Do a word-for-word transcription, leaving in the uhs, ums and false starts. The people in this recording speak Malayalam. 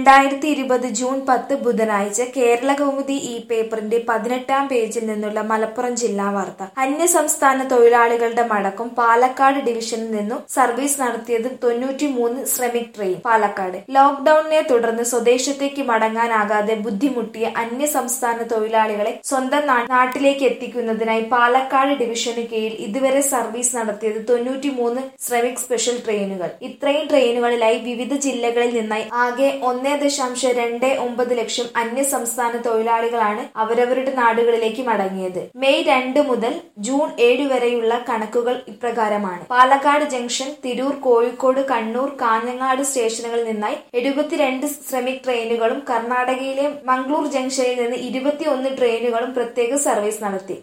രണ്ടായിരത്തി ഇരുപത് ജൂൺ പത്ത് ബുധനാഴ്ച കേരളകൗമുദി ഈ പേപ്പറിന്റെ പതിനെട്ടാം പേജിൽ നിന്നുള്ള മലപ്പുറം ജില്ലാ വാർത്ത. അന്യസംസ്ഥാന തൊഴിലാളികളുടെ മടക്കം പാലക്കാട് ഡിവിഷനിൽ നിന്നു സർവീസ് നടത്തിയത് തൊണ്ണൂറ്റിമൂന്ന് ശ്രമിക് ട്രെയിൻ. പാലക്കാട് ലോക്ഡൌണിനെ തുടർന്ന് സ്വദേശത്തേക്ക് മടങ്ങാനാകാതെ ബുദ്ധിമുട്ടിയ അന്യസംസ്ഥാന തൊഴിലാളികളെ സ്വന്തം നാട്ടിലേക്ക് എത്തിക്കുന്നതിനായി പാലക്കാട് ഡിവിഷനു കീഴിൽ ഇതുവരെ സർവീസ് നടത്തിയത് തൊണ്ണൂറ്റിമൂന്ന് ശ്രമിക് സ്പെഷ്യൽ ട്രെയിനുകൾ. ഇത്രയും ട്രെയിനുകളിലായി വിവിധ ജില്ലകളിൽ നിന്നായി ആകെ ഒന്നേ ദശാംശം രണ്ട് ഒമ്പത് ലക്ഷം അന്യസംസ്ഥാന തൊഴിലാളികളാണ് അവരവരുടെ നാടുകളിലേക്ക് മടങ്ങിയത്. മെയ് രണ്ട് മുതൽ ജൂൺ ഏഴ് വരെയുള്ള കണക്കുകൾ ഇപ്രകാരമാണ്. പാലക്കാട് ജംഗ്ഷൻ, തിരൂർ, കോഴിക്കോട്, കണ്ണൂർ, കാഞ്ഞങ്ങാട് സ്റ്റേഷനുകളിൽ നിന്നായി എഴുപത്തിരണ്ട് ശ്രമിക് ട്രെയിനുകളും കർണാടകയിലെ മംഗ്ലൂർ ജംഗ്ഷനിൽ നിന്ന് ഇരുപത്തിയൊന്ന് ട്രെയിനുകളും പ്രത്യേക സർവീസ് നടത്തി.